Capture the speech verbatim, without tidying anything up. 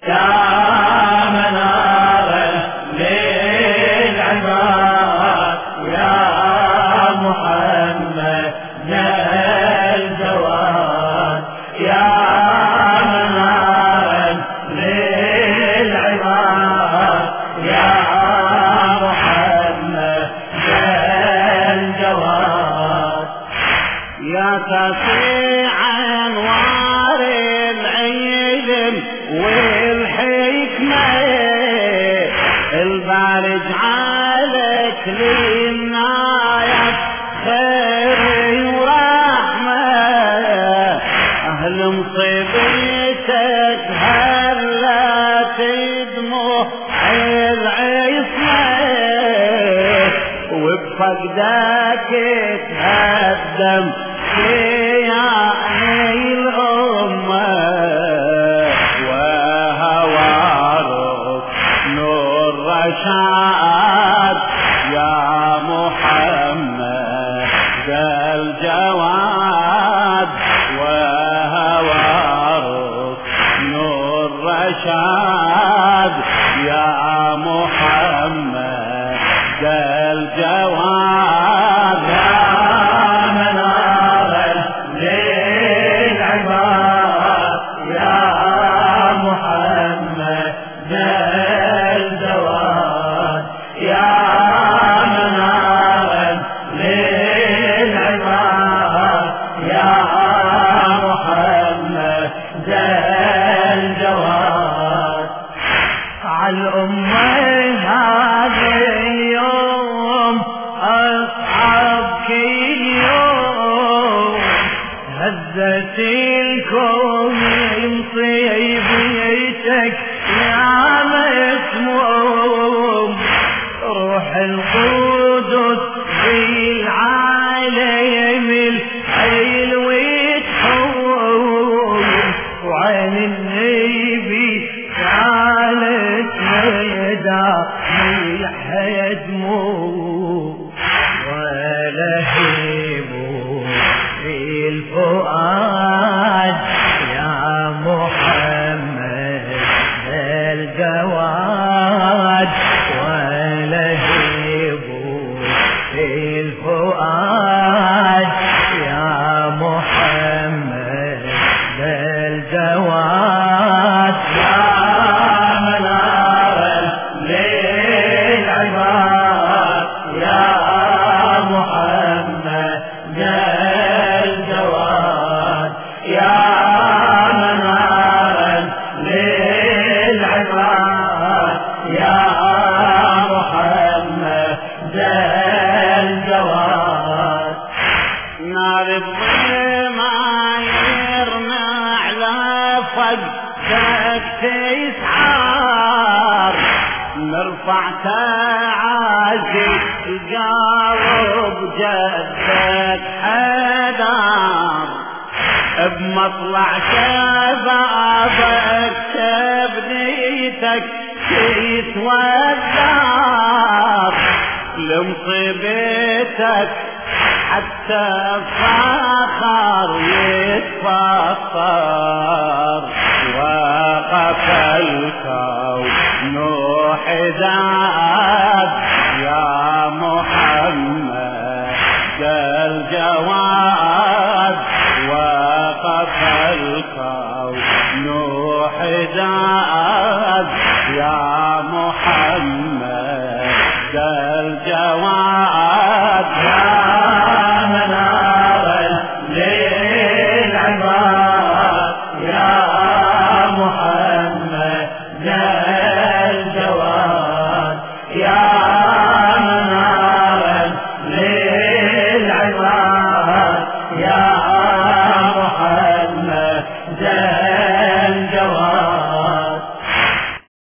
يا منار للعباد يا محمد الجواد يا منار للعباد يا محمد الجواد يا سطيع انوار العلم والحكمة البارج عليك للناية خير ورحمة أهل مصيبتك هلا تدمع العصمة وبفقدك تهدم شيعاني الأمة رشاد يا محمد الجواد وهوارك نور رشاد يا محمد الجواد يا منار للعباد يا محمد الجواد يا منارا للعباد يا محمد الجواد عالأمة هذا اليوم أصعب كل يوم هزت الكون مصيبتك يا مسموم روح القدس بالعالم الحلو تحوم وعين النبي كانت ميدا ملح دموع ولا هيبو في الفؤاد يا محمد الجواد ولهيبوا في الفؤاد يا محمد الجواد يا منار للعباد يا محمد الجواد يا منار للعباد يا محمد الجواد نار الظلمة يرمى على فقدك تسعار نرفع تعازي القلب جدك حدار بمطلع شبابك تبنيتك تتودار لمصيبتك حتى الفخر يتفخر وقف الكون حذار